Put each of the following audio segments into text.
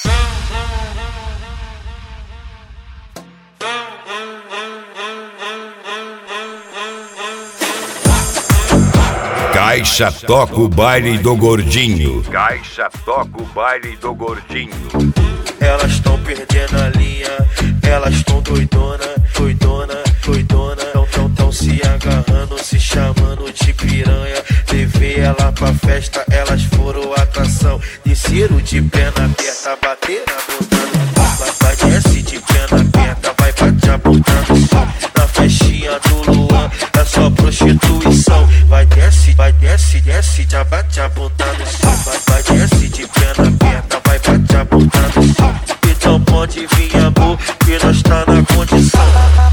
Caixa toca o baile do gordinho. Caixa toca o baile do gordinho. Elas tão perdendo a linha, elas tão doidona, doidona, doidona. Tão se agarrando, se chamando de piranha. Levei ela pra festa, elas foram atração. Desceram de perna aberta, bateram a bunda no pau. Vai desce de perna aberta, vai bate a bunda no pau. Na festinha do Luan é só prostituição. Vai desce, desce, já bate a bunda no pau. Vai desce de perna aberta, vai bate a bunda no pau. Então pode vir amor, que nós tá na condição.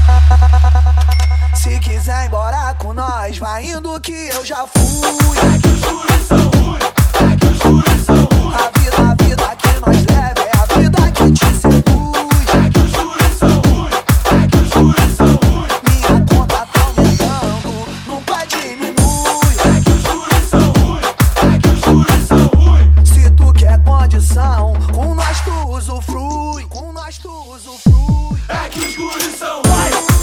Se quiser ir embora com nós, vai indo que eu já fui. É que os juros são ruins, é que os juros são ruins. A vida que nós leva é a vida que te seduz. É que os juros são ruins, é que os juros são ruins. Minha conta tá aumentando, nunca diminui. É que os juros são ruins, é que os juros são ruins. Se tu quer condição, com nós tu usufrui. Com nós tu usufrui. É que os juros são ruins.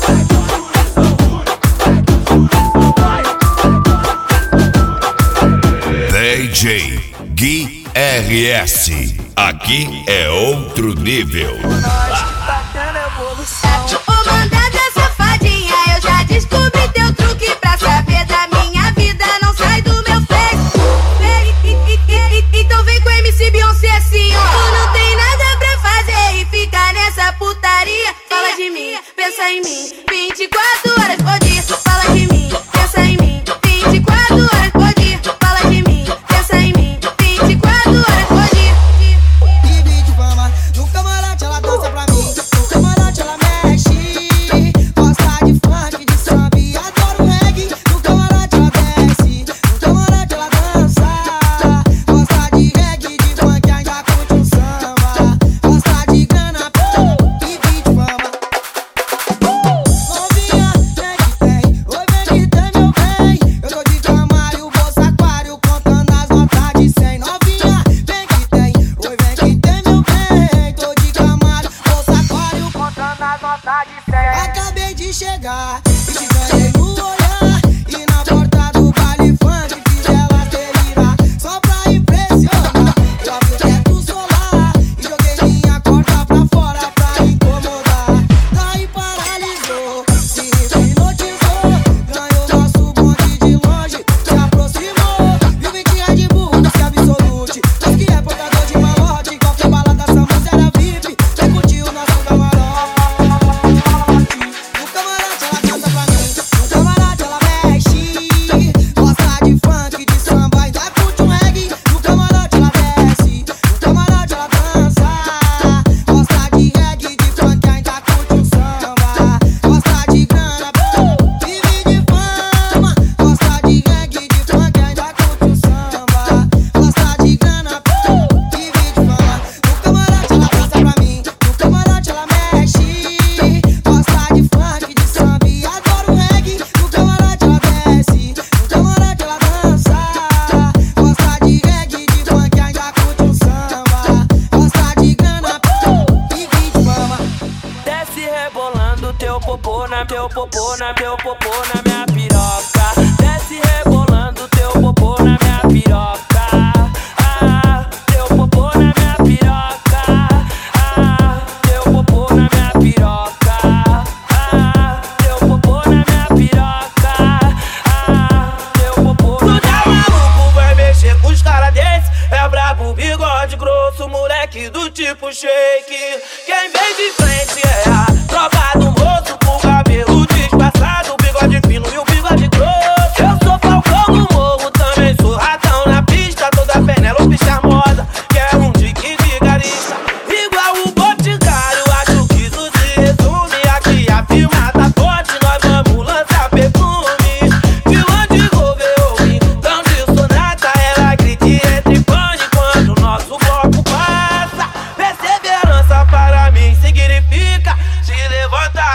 DJ Gui RS. Aqui é outro nível. Nós tá tendo evolução. Ô mandada safadinha, eu já descobri teu truque pra saber da minha vida. Não sai do meu face. Então vem com MC Beyoncé assim, ó. Tu não tem nada pra fazer e fica nessa putaria. Fala de mim, pensa em mim, 24 horas por dia. Fala de mim, pensa em mim, 24 horas por dia. Fala de mim, pensa em mim, 24 horas por dia. Vive de fama, no camarote ela dança pra mim. No camarote ela mexe. Gosta de funk, de samba e adora o reggae. No camarote ela desce, no camarote ela dança. Gosta de reggae, de funk, ainda curte um samba. Gosta de grana, vive de fama. Novinha, vem que tem, oi vem que tem meu bem. Eu tô de Camaro, bolsa aquário, contando as notas de 100. Novinha, vem que tem, oi vem que tem meu bem. Tô de Camaro, bolsa aquário, contando as notas de 100. Acabei de chegar e te ganhei no olhar. E na porta do baile funk fiz ela delirar. Só pra impressionar, eu abri o teto solar e joguei minha corda pra fora pra incomodar. Daí paralisou, se hipnotizou. Ganhou nosso bonde de longe, se aproximou. Viu que é de burro, que absolute. Mas que é portador de malote. Qualquer balada, essa música era VIP. Vem curtir o nosso camarote. No camarote ela dança pra mim, no camarote ela mexe. Gosta de funk, de samba, ainda curte um reggae. No camarote ela desce, no camarote ela dança. Gosta de reggae, de funk, ainda curte um samba. Gosta de grana, vive de fama. Gosta de reggae, de funk, ainda curte um samba. Gosta de grana, vive de fama. No camarote ela dança pra mim, no camarote ela mexe. Gosta de funk, de samba e adora o reggae. No camarote ela desce, no camarote ela dança. Gosta de reggae, de funk, ainda curte um samba. Gosta de grana, vive de fama. Desce rebolando teu popô na minha piroca. Desce rebolando teu popô na minha piroca. Teu popô na minha piroca. Teu popô na minha piroca. Teu popô na minha piroca. Teu popô. Tu tá maluco, vai mexer com os caras desse. É brabo, bigode grosso, moleque do tipo shake. Quem vem de frente é a tropa do moço, com cabelo disfarçado, bigode fino e o bigode grosso. Eu sou Falcão do morro, também sou ratão na pista. Toda Penélope charmosa, quer um tique vigarista. Igual o Boticário, acho que isso se resume. Aqui a firma tá forte, nós vamos lançar perfume. Vilã de Rover, então de sonata, ela grita e entra em pane quando o nosso bloco passa. Perseverança para mim significa se levantar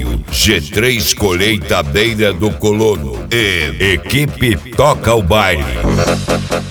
Abril, G3 Colheita Beira do Colono e Equipe Toca o Baile.